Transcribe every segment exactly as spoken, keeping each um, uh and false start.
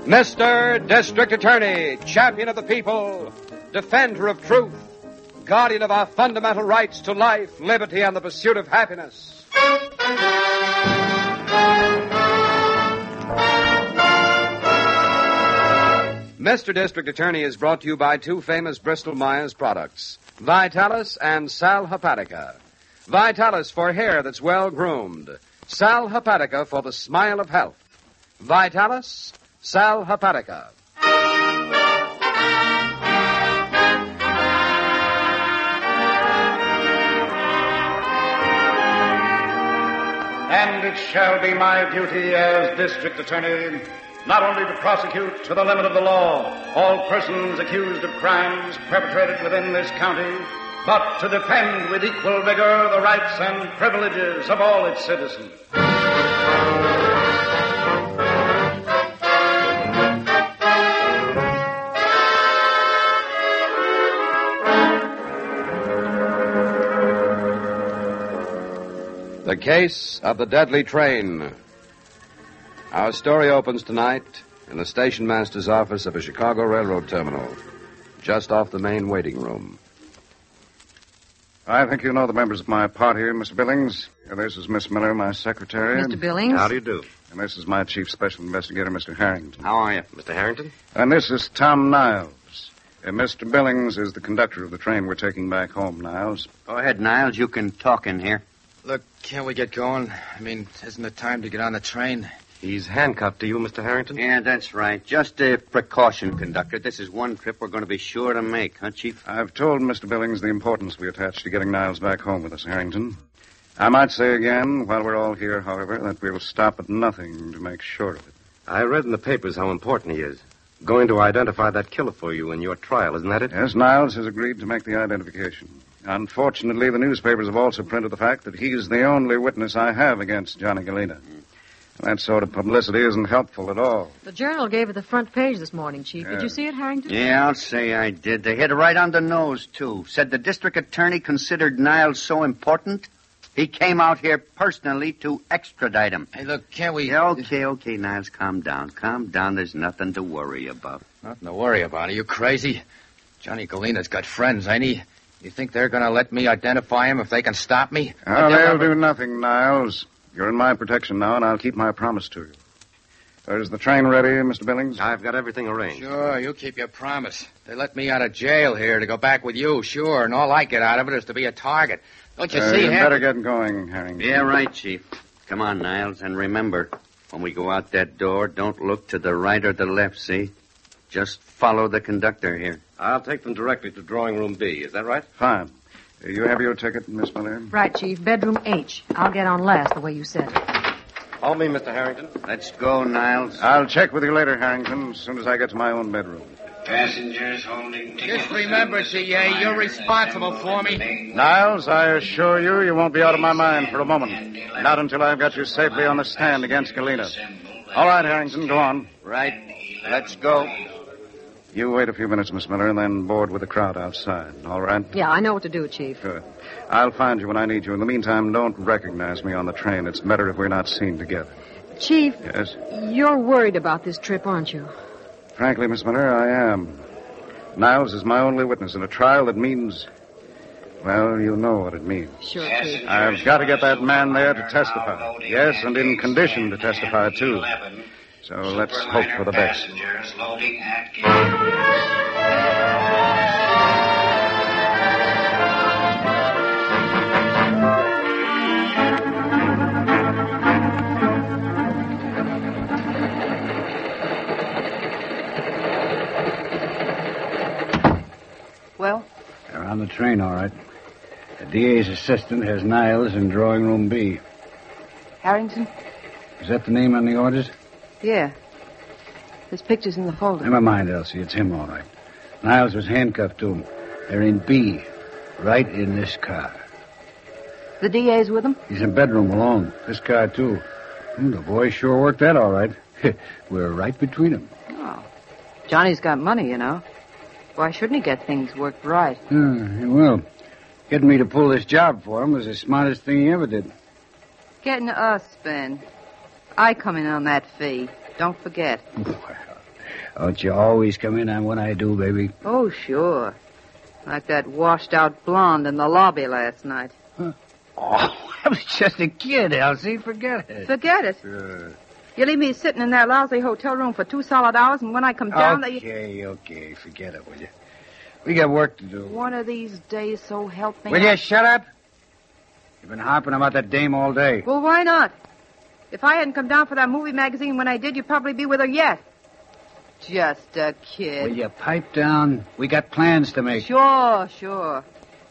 Mister District Attorney, champion of the people, defender of truth, guardian of our fundamental rights to life, liberty, and the pursuit of happiness. Mister District Attorney is brought to you by two famous Bristol-Myers products, Vitalis and Sal Hepatica. Vitalis for hair that's well-groomed. Sal Hepatica for the smile of health. Vitalis, Sal Hepatica. And it shall be my duty as District Attorney not only to prosecute to the limit of the law all persons accused of crimes perpetrated within this county, but to defend with equal vigor the rights and privileges of all its citizens. The Case of the Deadly Train. Our story opens tonight in the station master's office of a Chicago railroad terminal, just off the main waiting room. I think you know the members of my party, Mister Billings. And this is Miss Miller, my secretary. Mister Billings? How do you do? And this is my chief special investigator, Mister Harrington. How are you, Mister Harrington? And this is Tom Niles. And Mister Billings is the conductor of the train we're taking back home, Niles. Go ahead, Niles. You can talk in here. Look, can't we get going? I mean, isn't it time to get on the train? He's handcuffed to you, Mister Harrington? Yeah, that's right. Just a precaution, conductor. This is one trip we're going to be sure to make, huh, Chief? I've told Mister Billings the importance we attach to getting Niles back home with us, Harrington. I might say again, while we're all here, however, that we'll stop at nothing to make sure of it. I read in the papers how important he is. Going to identify that killer for you in your trial, isn't that it? Yes, Niles has agreed to make the identification. Unfortunately, the newspapers have also printed the fact that he's the only witness I have against Johnny Galena. That sort of publicity isn't helpful at all. The Journal gave it the front page this morning, Chief. Yeah. Did you see it, Harrington? Yeah, I'll say I did. They hit it right on the nose, too. Said the district attorney considered Niles so important, he came out here personally to extradite him. Hey, look, can't we... Yeah, okay, okay, Niles, calm down. Calm down. There's nothing to worry about. Nothing to worry about. Are you crazy? Johnny Galena's got friends, ain't he? You think they're going to let me identify him if they can stop me? Oh, they'll do nothing, Niles. You're in my protection now, and I'll keep my promise to you. Uh, is the train ready, Mister Billings? I've got everything arranged. Sure, you keep your promise. They let me out of jail here to go back with you, sure, and all I get out of it is to be a target. Don't you uh, see, you Harry? better get going, Harrington. Yeah, right, Chief. Come on, Niles, and remember, when we go out that door, don't look to the right or the left, see? Just follow the conductor here. I'll take them directly to drawing room B. Is that right? Fine. Uh, you have your ticket, Miss Miller? Right, Chief. Bedroom H. I'll get on last, the way you said it. Follow me, Mister Harrington. Let's go, Niles. I'll check with you later, Harrington, as soon as I get to my own bedroom. Passengers holding tickets. Just remember, C A, you're responsible for me. Niles, I assure you, you won't be out of my mind for a moment. Not until I've got you safely on the stand against Galena. All right, Harrington, go on. Right. Let's go. You wait a few minutes, Miss Miller, and then board with the crowd outside. All right? Yeah, I know what to do, Chief. Good. I'll find you when I need you. In the meantime, don't recognize me on the train. It's better if we're not seen together. Chief, Yes? you're worried about this trip, aren't you? Frankly, Miss Miller, I am. Niles is my only witness in a trial that means... Well, you know what it means. Sure, Chief. I've got to get that man there to testify. Yes, and in condition to testify, too. So let's hope for the best. Passengers loading at gate. Well? They're on the train, all right. The D A's assistant has Niles in drawing room B. Harrington? Is that the name on the orders? Yeah. There's pictures in the folder. Never mind, Elsie. It's him, all right. Niles was handcuffed to him. They're in B, right in this car. The D A's with him? He's in bedroom alone. This car, too. Hmm, the boy sure worked that all right. We're right between them. Oh. Johnny's got money, you know. Why shouldn't he get things worked right? Uh, he will. Getting me to pull this job for him was the smartest thing he ever did. Getting us, Ben. I come in on that fee. Don't forget. Well, Don't you always come in on when I do, baby? Oh, sure. Like that washed-out blonde in the lobby last night. Huh? Oh, I was just a kid, Elsie. Forget it. Forget it? Sure. You leave me sitting in that lousy hotel room for two solid hours, and when I come down... Okay, they... okay. Forget it, will you? We got work to do. One of these days, so help me. Will you shut up? You've been harping about that dame all day. Well, why not? If I hadn't come down for that movie magazine when I did, you'd probably be with her yet. Just a kid. Will you pipe down? We got plans to make. Sure, sure.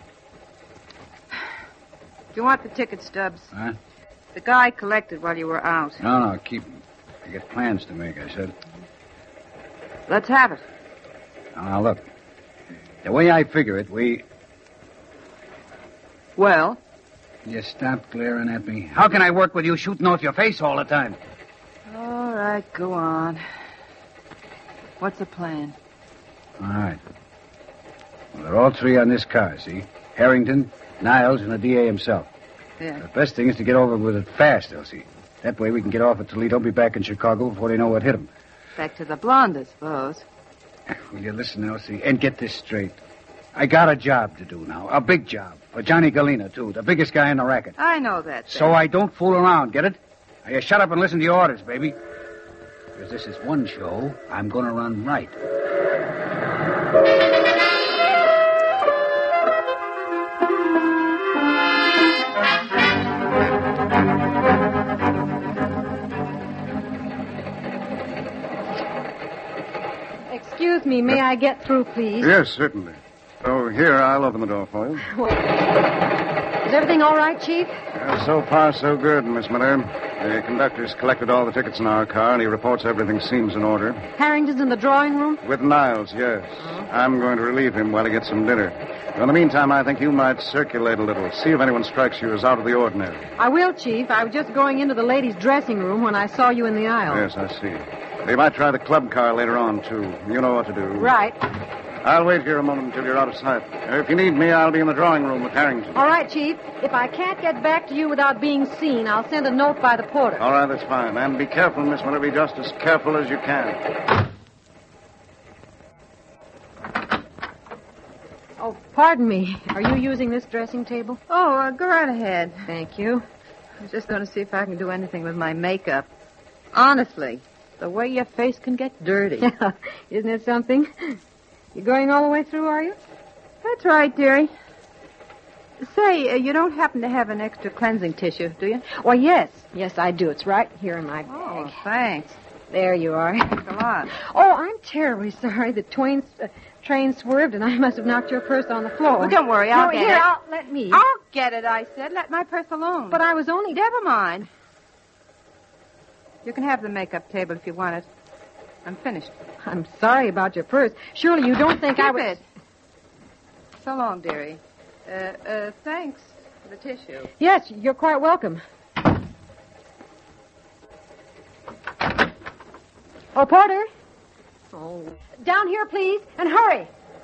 Do you want the ticket stubs? Huh? The guy collected while you were out. No, no, keep them. I got plans to make, I said. Let's have it. Now, look. The way I figure it, we... Well? You stop glaring at me. How can I work with you shooting off your face all the time? All right, go on. What's the plan? All right. Well, they're all three on this car, see? Harrington, Niles, and the D A himself. Yeah. The best thing is to get over with it fast, Elsie. That way we can get off at Toledo, be back in Chicago before they know what hit them. Back to the blonde, I suppose. Will you listen, Elsie, and get this straight? I got a job to do now, a big job. For Johnny Galena, too, the biggest guy in the racket. I know that. So I don't fool around, get it? Now, you shut up and listen to your orders, baby. Because this is one show I'm going to run right. Excuse me, may I get through, please? Yes, certainly. Oh, here, I'll open the door for you. Well, is everything all right, Chief? Uh, so far, so good, Miss Miller. The conductor's collected all the tickets in our car, and he reports everything seems in order. Harrington's in the drawing room? With Niles, yes. Oh. I'm going to relieve him while he gets some dinner. In the meantime, I think you might circulate a little. See if anyone strikes you as out of the ordinary. I will, Chief. I was just going into the ladies' dressing room when I saw you in the aisle. Yes, I see. They might try the club car later on, too. You know what to do. Right. I'll wait here a moment until you're out of sight. If you need me, I'll be in the drawing room with Harrington. All right, Chief. If I can't get back to you without being seen, I'll send a note by the porter. All right, that's fine. And be careful, Miss Miller. Be just as careful as you can. Oh, pardon me. Are you using this dressing table? Oh, uh, go right ahead. Thank you. I was just going to see if I can do anything with my makeup. Honestly, the way your face can get dirty. Yeah, isn't it something? You going all the way through, are you? That's right, dearie. Say, uh, you don't happen to have an extra cleansing tissue, do you? Why, yes. Yes, I do. It's right here in my bag. Oh, thanks. There you are. Thanks a lot. Oh, I'm terribly sorry. The twain, uh, train swerved, and I must have knocked your purse on the floor. Well, don't worry. I'll no, get here, it. I'll, let me. I'll get it, I said. Let my purse alone. But I was only... Never mind. You can have the makeup table if you want it. I'm finished. I'm sorry about your purse. Surely you don't think Keep I would... it. So long, dearie. Uh, uh, thanks for the tissue. Yes, you're quite welcome. Oh, Porter. Oh. Down here, please, and hurry.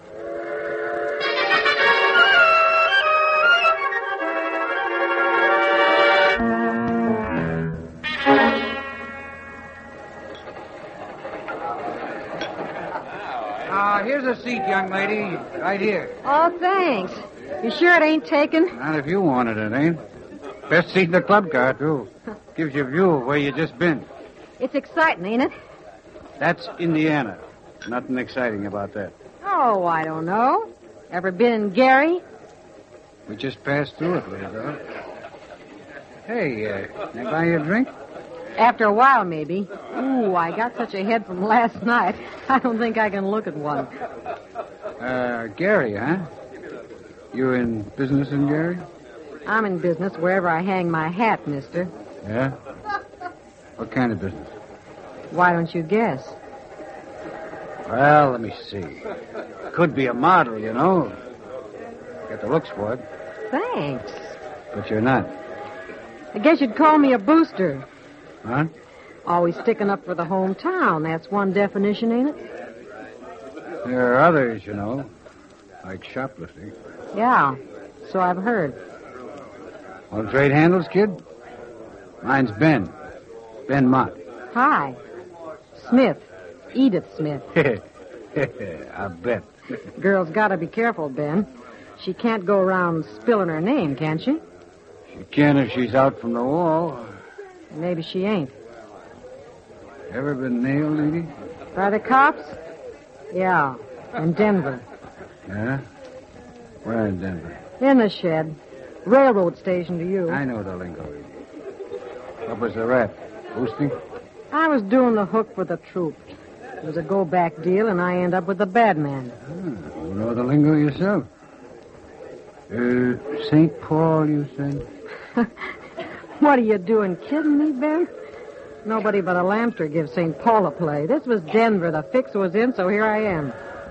Uh, here's a seat, young lady. Right here. Oh, thanks. You sure it ain't taken? Not if you wanted it, ain't? Best seat in the club car, too. Gives you a view of where you just been. It's exciting, ain't it? That's Indiana. Nothing exciting about that. Oh, I don't know. Ever been in Gary? We just passed through it, little girl. Hey, uh, can I buy you a drink? After a while, maybe. Ooh, I got such a head from last night. I don't think I can look at one. Uh, Gary, huh? You in business in Gary? I'm in business wherever I hang my hat, mister. Yeah? What kind of business? Why don't you guess? Well, let me see. Could be a model, you know. Got the looks for it. Thanks. But you're not. I guess you'd call me a booster. Huh? Always sticking up for the hometown. That's one definition, ain't it? There are others, you know. Like shoplifting. Yeah, so I've heard. Want to trade handles, kid? Mine's Ben. Ben Mott. Hi. Smith. Edith Smith. I bet. Girl's got to be careful, Ben. She can't go around spilling her name, can she? She can if she's out from the wall. Maybe she ain't. Ever been nailed, Edie? By the cops? Yeah, in Denver. Yeah? Where in Denver? In the shed. Railroad station to you. I know the lingo, Edie. What was the rap? Boosting? I was doing the hook for the troop. It was a go-back deal, and I end up with the bad man. Ah, you know the lingo yourself. Uh, Saint Paul, you said? What are you doing, kidding me, Ben? Nobody but a lamster gives Saint Paul a play. This was Denver. The fix was in, so here I am.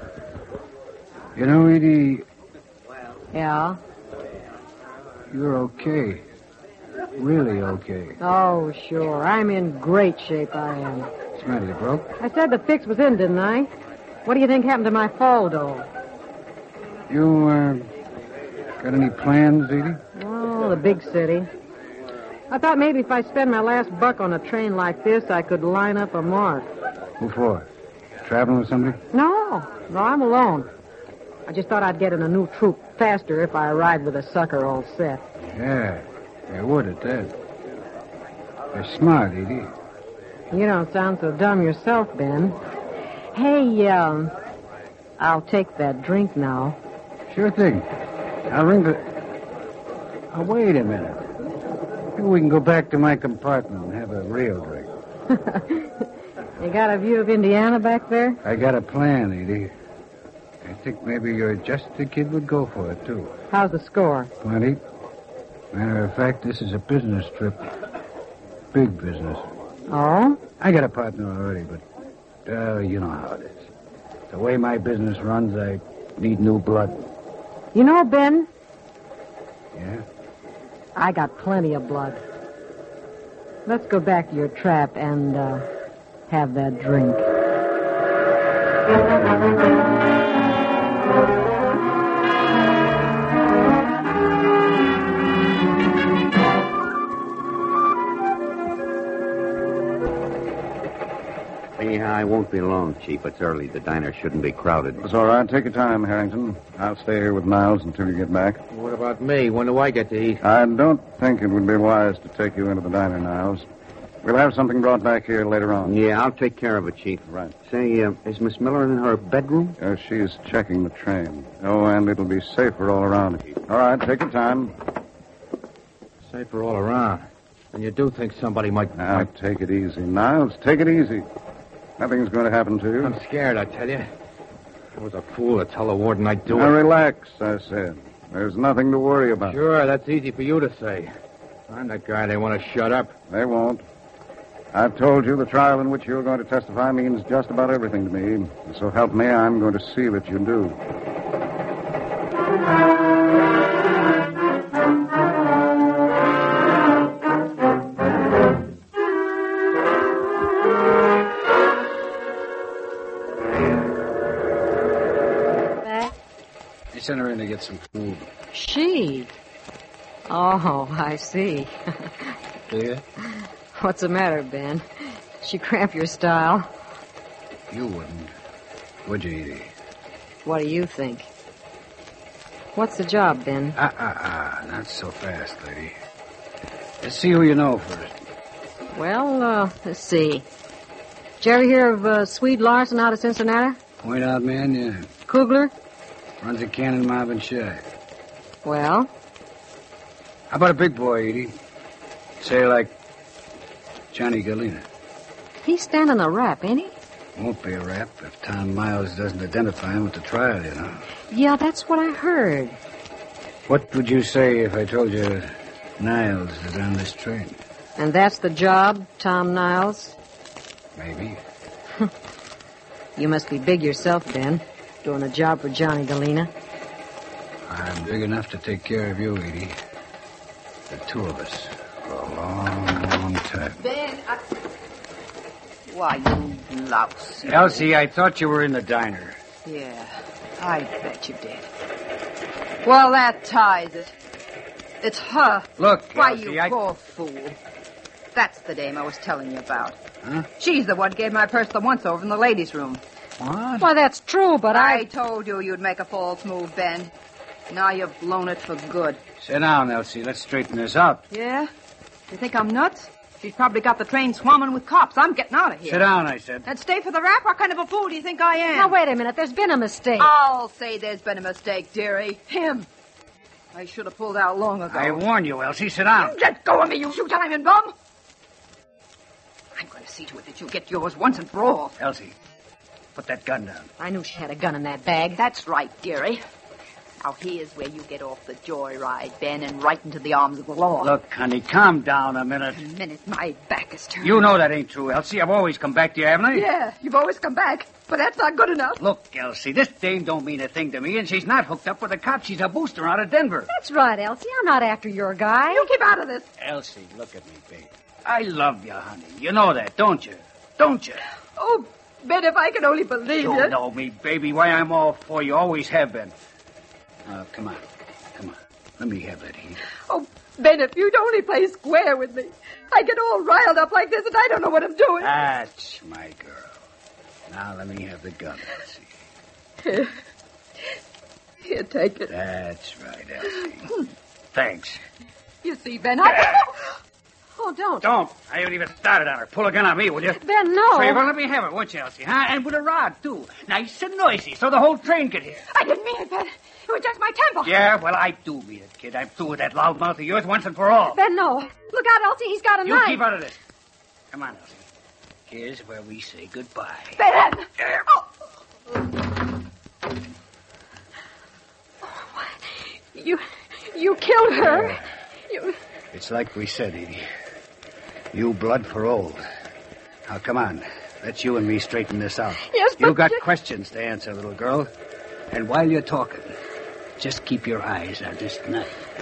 You know, Edie... Yeah? You're okay. Really okay. Oh, sure. I'm in great shape, I am. What's the matter, you broke? I said the fix was in, didn't I? What do you think happened to my fall dough? You, uh... got any plans, Edie? Oh, the big city. I thought maybe if I spend my last buck on a train like this, I could line up a mark. Who for? Traveling with somebody? No, no, I'm alone. I just thought I'd get in a new troop faster if I arrived with a sucker all set. Yeah, you would at that. You're smart, Edie. You don't sound so dumb yourself, Ben. Hey, um, I'll take that drink now. Sure thing. I'll ring the... Oh, wait a minute. Maybe we can go back to my compartment and have a real drink. You got a view of Indiana back there? I got a plan, Edie. I think maybe you're just the kid would go for it, too. How's the score? Plenty. Matter of fact, this is a business trip. Big business. Oh? I got a partner already, but, uh, you know how it is. The way my business runs, I need new blood. You know, Ben, Yeah? I got plenty of blood. Let's go back to your trap and, uh, have that drink. Anyhow, I won't be long, Chief. It's early. The diner shouldn't be crowded. It's all right. Take your time, Harrington. I'll stay here with Niles until you get back. What about me? When do I get to eat? I don't think it would be wise to take you into the diner, Niles. We'll have something brought back here later on. Yeah, I'll take care of it, Chief. Right. Say, uh, is Miss Miller in her bedroom? Uh, she's checking the train. Oh, and it'll be safer all around. All right, take your time. Safer all around. And you do think somebody might... Now, might... take it easy, Niles. Take it easy. Nothing's going to happen to you. I'm scared, I tell you. I was a fool to tell the warden I'd do now, it. relax, I said. There's nothing to worry about. Sure, that's easy for you to say. I'm the guy they want to shut up. They won't. I've told you the trial in which you're going to testify means just about everything to me. So help me, I'm going to see that you do. I sent her in to get some food. She? Oh, I see. Do you? What's the matter, Ben? She cramp your style? You wouldn't. Would you, Edie? What do you think? What's the job, Ben? Ah, ah, ah. Not so fast, lady. Let's see who you know first. Well, uh, let's see. Did you ever hear of uh, Swede Larson out of Cincinnati? Point out man, yeah. Kugler? Runs a cannon mob in Shy. Well? How about a big boy, Edie? Say, like Johnny Galena. He's standing a rap, ain't he? Won't be a rap if Tom Miles doesn't identify him at the trial, you know. Yeah, that's what I heard. What would you say if I told you Niles is on this train? And that's the job, Tom Niles? Maybe. You must be big yourself, Ben, doing a job for Johnny Galena. I'm big enough to take care of you, Edie. The two of us for a long, long time. Ben, I... Why, you louse. Elsie, I thought you were in the diner. Yeah, I bet you did. Well, that ties it. It's her. Look, Why, Elsie, you I... poor fool. That's the dame I was telling you about. Huh? She's the one who gave my purse the once-over in the ladies' room. What? Why, that's true, but I... I told you you'd make a false move, Ben. Now you've blown it for good. Sit down, Elsie. Let's straighten this out. Yeah? You think I'm nuts? She's probably got the train swarming with cops. I'm getting out of here. Sit down, I said. And stay for the rap? What kind of a fool do you think I am? Now, wait a minute. There's been a mistake. I'll say there's been a mistake, dearie. Him. I should have pulled out long ago. I warned you, Elsie. Sit down. You let go of me, you two-timing bum. I'm going to see to it that you get yours once and for all. Elsie, put that gun down. I knew she had a gun in that bag. That's right, dearie. Now, here's where you get off the joyride, Ben, and right into the arms of the law. Look, honey, calm down a minute. The minute my back is turned. You know that ain't true, Elsie. I've always come back to you, haven't I? Yeah, you've always come back, but that's not good enough. Look, Elsie, this dame don't mean a thing to me, and she's not hooked up with a cop. She's a booster out of Denver. That's right, Elsie. I'm not after your guy. You keep out of this. Elsie, look at me, baby. I love you, honey. You know that, don't you? Don't you? Oh, Ben, if I could only believe You you. know me, baby. Why, I'm all for you. Always have been. Uh, come on. Come on. Let me have that heat. Oh, Ben, if you'd only play square with me. I get all riled up like this, and I don't know what I'm doing. That's my girl. Now let me have the gun, Elsie. Here. Here, take it. That's right, Elsie. Thanks. You see, Ben, I... Oh, don't. Don't. I haven't even started on her. Pull a gun on me, will you? Ben, no. Favor, let me have it, won't you, Elsie? Huh? And with a rod, too. Nice and noisy, so the whole train could hear. I didn't mean it, Ben. It was just my temper. Yeah, well, I do mean it, kid. I'm through with that loud mouth of yours once and for all. Ben, no. Look out, Elsie. He's got a You knife. keep out of this. Come on, Elsie. Here's where we say goodbye. Ben! Oh. You... you killed her. You... It's like we said, Edie. You blood for old. Now, come on. Let's you and me straighten this out. Yes, but... You got questions to answer, little girl. And while you're talking, just keep your eyes on this knife.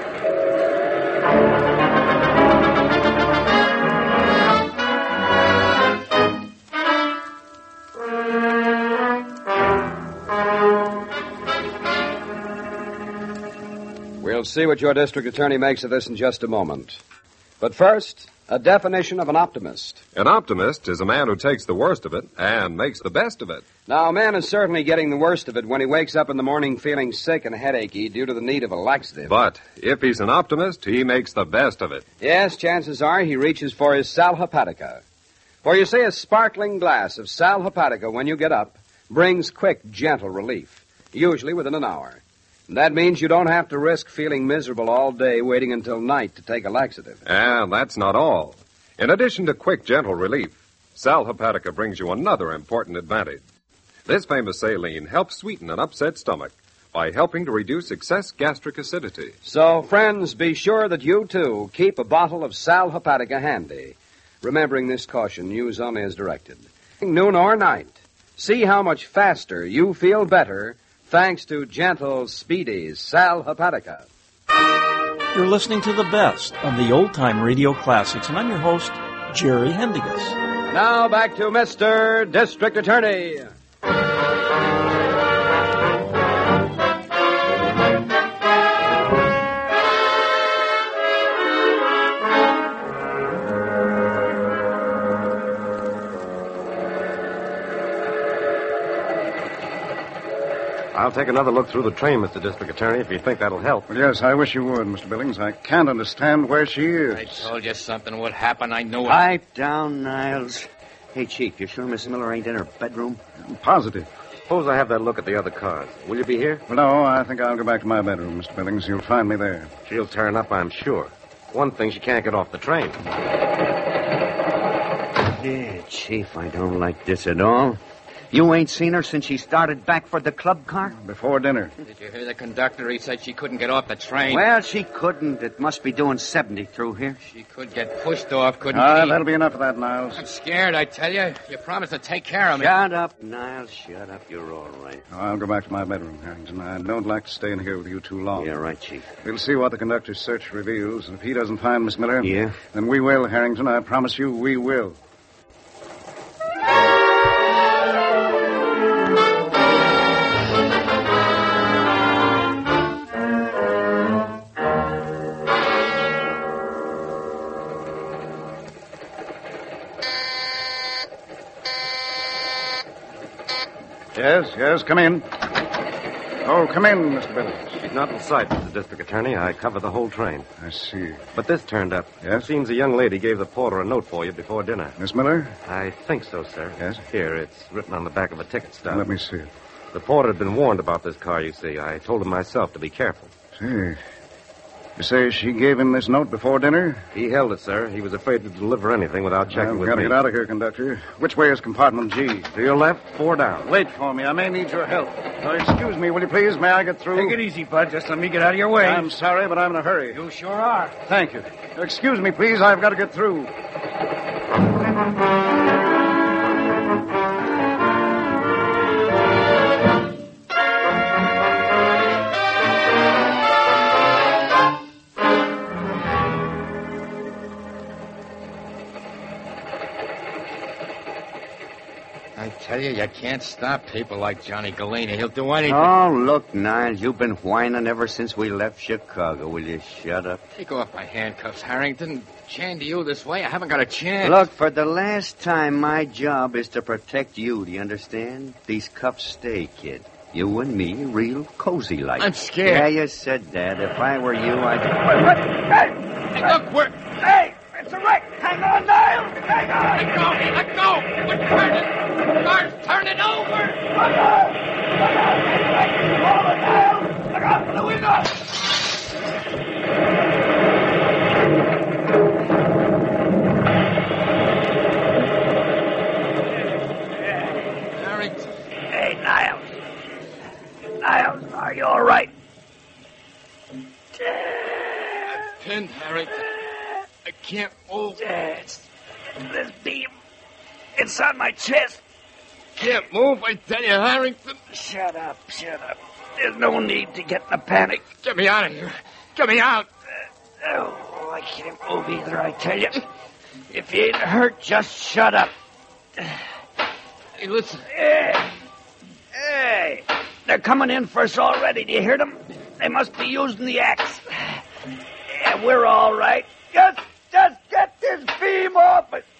We'll see what your district attorney makes of this in just a moment. But first, a definition of an optimist. An optimist is a man who takes the worst of it and makes the best of it. Now, a man is certainly getting the worst of it when he wakes up in the morning feeling sick and headachy due to the need of a laxative. But if he's an optimist, he makes the best of it. Yes, chances are he reaches for his Sal Hepatica. For you see, a sparkling glass of Sal Hepatica when you get up brings quick, gentle relief, usually within an hour. And that means you don't have to risk feeling miserable all day waiting until night to take a laxative. And that's not all. In addition to quick, gentle relief, Sal Hepatica brings you another important advantage. This famous saline helps sweeten an upset stomach by helping to reduce excess gastric acidity. So, friends, be sure that you, too, keep a bottle of Sal Hepatica handy. Remembering this caution, use only as directed. Noon or night, see how much faster you feel better thanks to gentle, speedy Sal Hepatica. You're listening to the best of the old-time radio classics, and I'm your host, Jerry Hendigas. Now back to Mister District Attorney. I'll take another look through the train, Mister District Attorney, if you think that'll help. Well, yes, I wish you would, Mister Billings. I can't understand where she is. I told you something would happen. I knew it. Pipe down, Niles. Hey, Chief, you sure Miss Miller ain't in her bedroom? I'm positive. Suppose I have that look at the other cars. Will you be here? Well, no, I think I'll go back to my bedroom, Mister Billings. You'll find me there. She'll turn up, I'm sure. One thing, she can't get off the train. Yeah, Chief, I don't like this at all. You ain't seen her since she started back for the club car? Before dinner. Did you hear the conductor? He said she couldn't get off the train. Well, she couldn't. It must be doing seventy through here. She could get pushed off, couldn't Ah, she? that'll be enough of that, Niles. I'm scared, I tell you. You promised to take care of me. Shut up, Niles. Shut up. You're all right. Oh, I'll go back to my bedroom, Harrington. I don't like to stay in here with you too long. Yeah, right, Chief. We'll see what the conductor's search reveals. And if he doesn't find Miss Miller, Yeah? then we will, Harrington. I promise you, we will. Yes, yes, come in. Oh, come in, Mister Billings. She's not in sight, Mister District Attorney. I covered the whole train. I see. But this turned up. Yes? It seems a young lady gave the porter a note for you before dinner. Miss Miller? I think so, sir. Yes? Here, it's written on the back of a ticket stub. Let me see it. The porter had been warned about this car, you see. I told him myself to be careful. See. You say she gave him this note before dinner? He held it, sir. He was afraid to deliver anything without checking I've with got to me. get out of here, conductor. Which way is compartment G? To your left, four down. Wait for me. I may need your help. Now, excuse me, will you please? May I get through? Take it easy, Bud. Just let me get out of your way. I'm sorry, but I'm in a hurry. You sure are. Thank you. Now, excuse me, please. I've got to get through. I tell you, you can't stop people like Johnny Galena. He'll do anything. Oh, look, Niles, you've been whining ever since we left Chicago. Will you shut up? Take off my handcuffs, Harrington. Chained to you this way, I haven't got a chance. Look, for the last time, my job is to protect you. Do you understand? These cuffs stay, kid. You and me, real cozy like. I'm scared. Yeah, you said that. If I were you, I'd... Hey, look, we're... Hey, it's a wreck. Hang on, Niles. Hang on. Let go. Let go. We're turning. The car's turning over. Look out. Look out. Hold it, Niles. Look out for the window. Harrington. Hey, Niles. Niles, are you all right? I'm pinned, Harrington. I can't move. It's this beam. It's on my chest. Can't move, I tell you, Harrington. Shut up, shut up. There's no need to get in a panic. Get me out of here. Get me out. Uh, oh, I can't move either, I tell you. If you ain't hurt, just shut up. Hey, listen. Hey, hey, they're coming in for us already. Do you hear them? They must be using the axe. Yeah, we're all right. Just, just get this beam off it.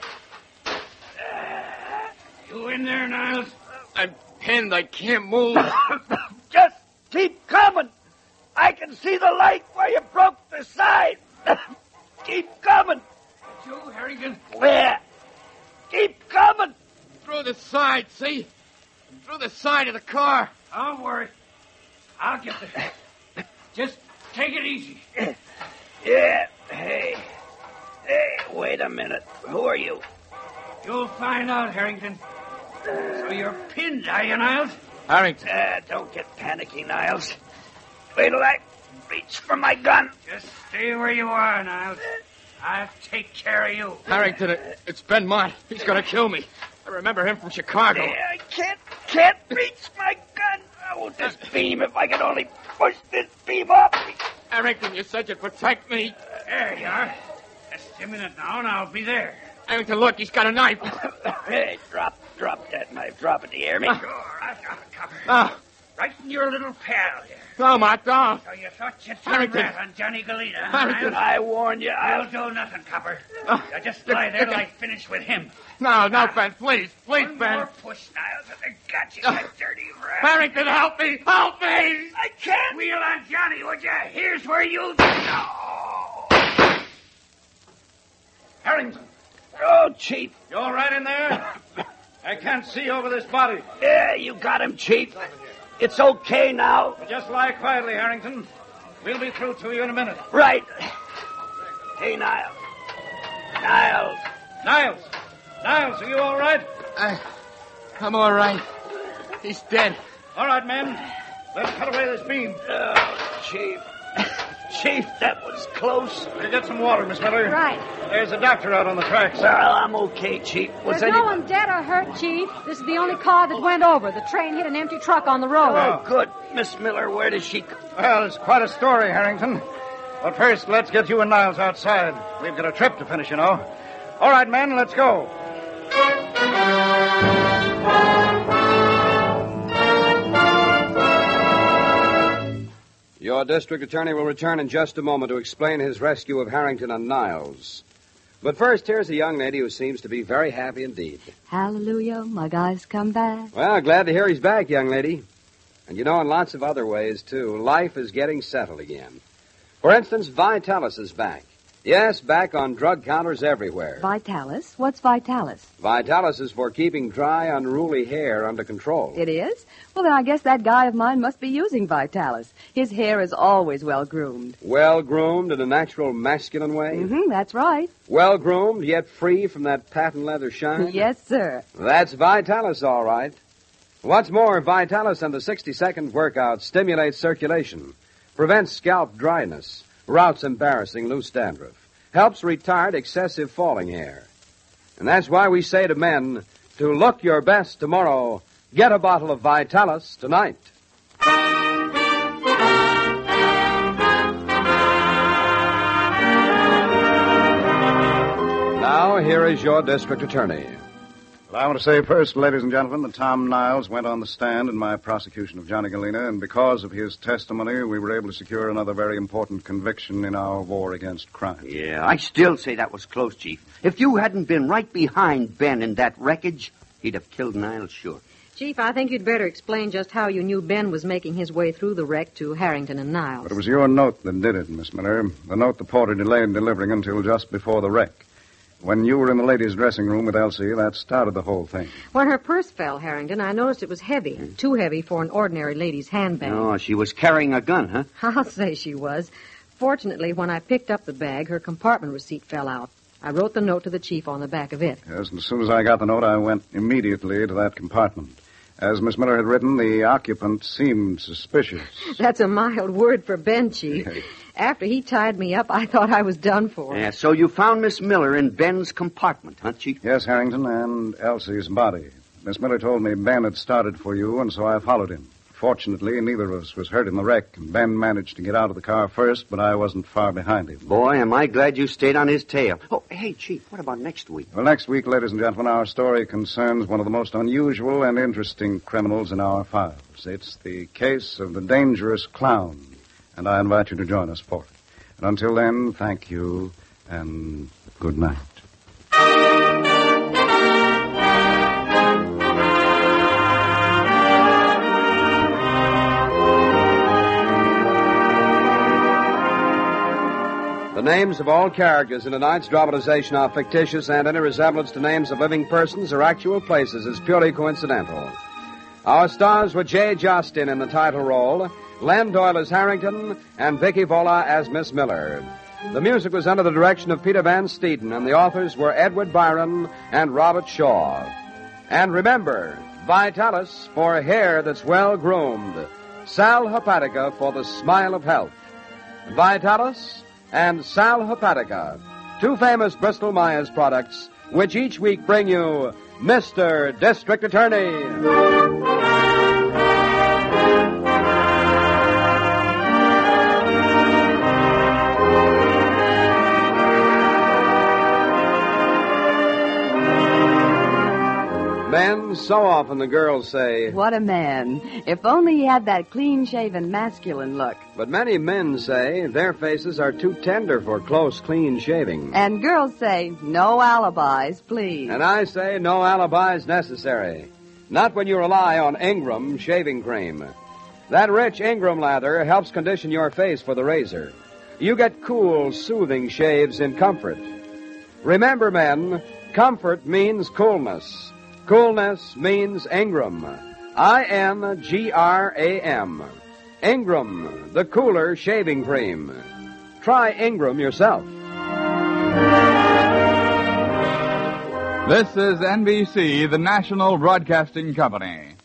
You in there, Niles? I'm pinned. I can't move. Just keep coming. I can see the light where you broke the side. Keep coming. You, Harrington? Where? Keep coming. Through the side, see? Through the side of the car. Don't worry. I'll get there. Just take it easy. Yeah. Hey. Hey, wait a minute. Who are you? You'll find out, Harrington. So you're pinned, are you, Niles? Harrington. Uh, don't get panicky, Niles. Wait till I reach for my gun. Just stay where you are, Niles. I'll take care of you. Harrington, it, it's Ben Mott. He's going to kill me. I remember him from Chicago. Yeah, I can't, can't reach my gun. I want this beam if I could only push this beam up. Harrington, you said you'd protect me. There you are. Just a minute now, and I'll be there. Harrington, look, he's got a knife. Hey, drop, drop that knife. Drop it. Do you hear me? Sure, I've got it covered. Oh, Right in your little pal here. no, Mott, don't. So you thought you'd Harrington. rat on Johnny Galena, huh, Harrington. Niles? I warn you. I'll I'll do nothing, copper. Oh, You just look, lie there look, till I finish with him. No, no, Ben, please, please, One Ben. more push, Niles, and I got you, you dirty rat. Harrington, help me, help me! I can't. Wheel on Johnny, would you? Here's where you... No. Harrington, Oh, Chief. you all right in there? I can't see over this body. Yeah, you got him, Chief. It's okay now. Just lie quietly, Harrington. We'll be through to you in a minute. Right. Hey, Niles. Niles. Niles! Niles, are you all right? I, I'm all right. He's dead. All right, men. Let's cut away this beam. Oh, Chief. Chief, that was close. You get some water, Miss Miller. Right. There's a doctor out on the tracks. Well, I'm okay, Chief. Was There's any... no one dead or hurt, Chief. This is the only car that went over. The train hit an empty truck on the road. Oh, good. Miss Miller, where does she... Well, it's quite a story, Harrington. But first, let's get you and Niles outside. We've got a trip to finish, you know. All right, men, let's go. Your district attorney will return in just a moment to explain his rescue of Harrington and Niles. But first, here's a young lady who seems to be very happy indeed. Hallelujah, my guy's come back. Well, glad to hear he's back, young lady. And you know, in lots of other ways, too, life is getting settled again. For instance, Vitalis is back. Yes, back on drug counters everywhere. Vitalis? What's Vitalis? Vitalis is for keeping dry, unruly hair under control. It is? Well, then I guess that guy of mine must be using Vitalis. His hair is always well-groomed. Well-groomed in a natural masculine way? Mm-hmm, that's right. Well-groomed, yet free from that patent leather shine? Yes, sir. That's Vitalis, all right. What's more, Vitalis and the sixty-second workout stimulates circulation, prevents scalp dryness, routs embarrassing loose dandruff, helps retard excessive falling hair. And that's why we say to men, to look your best tomorrow, get a bottle of Vitalis tonight. Now, here is your district attorney. Well, I want to say first, ladies and gentlemen, that Tom Niles went on the stand in my prosecution of Johnny Galena, and because of his testimony, we were able to secure another very important conviction in our war against crime. Yeah, I still say that was close, Chief. If you hadn't been right behind Ben in that wreckage, he'd have killed Niles, sure. Chief, I think you'd better explain just how you knew Ben was making his way through the wreck to Harrington and Niles. But it was your note that did it, Miss Miller. The note the porter delayed delivering until just before the wreck. When you were in the ladies' dressing room with Elsie, that started the whole thing. When her purse fell, Harrington, I noticed it was heavy. Hmm. Too heavy for an ordinary lady's handbag. Oh, she was carrying a gun, huh? I'll say she was. Fortunately, when I picked up the bag, her compartment receipt fell out. I wrote the note to the chief on the back of it. Yes, and as soon as I got the note, I went immediately to that compartment. As Miss Miller had written, the occupant seemed suspicious. That's a mild word for Ben, Chief. After he tied me up, I thought I was done for. Yeah, so you found Miss Miller in Ben's compartment, huh, Chief? Yes, Harrington, and Elsie's body. Miss Miller told me Ben had started for you, and so I followed him. Fortunately, neither of us was hurt in the wreck. Ben managed to get out of the car first, but I wasn't far behind him. Boy, am I glad you stayed on his tail. Oh, hey, Chief, what about next week? Well, next week, ladies and gentlemen, our story concerns one of the most unusual and interesting criminals in our files. It's the case of the dangerous clown, and I invite you to join us for it. And until then, thank you, and good night. The names of all characters in tonight's dramatization are fictitious, and any resemblance to names of living persons or actual places is purely coincidental. Our stars were Jay Justin in the title role, Len Doyle as Harrington, and Vicky Vola as Miss Miller. The music was under the direction of Peter Van Steeden, and the authors were Edward Byron and Robert Shaw. And remember, Vitalis for hair that's well-groomed, Sal Hepatica for the smile of health. Vitalis and Sal Hepatica, two famous Bristol Myers products, which each week bring you Mister District Attorney. Men, so often the girls say, "What a man. If only he had that clean-shaven, masculine look." But many men say their faces are too tender for close, clean shaving. And girls say, "No alibis, please." And I say no alibis necessary. Not when you rely on Ingram shaving cream. That rich Ingram lather helps condition your face for the razor. You get cool, soothing shaves in comfort. Remember, men, comfort means coolness. Coolness means Ingram. I N G R A M. Ingram, the cooler shaving cream. Try Ingram yourself. This is N B C, the national broadcasting company.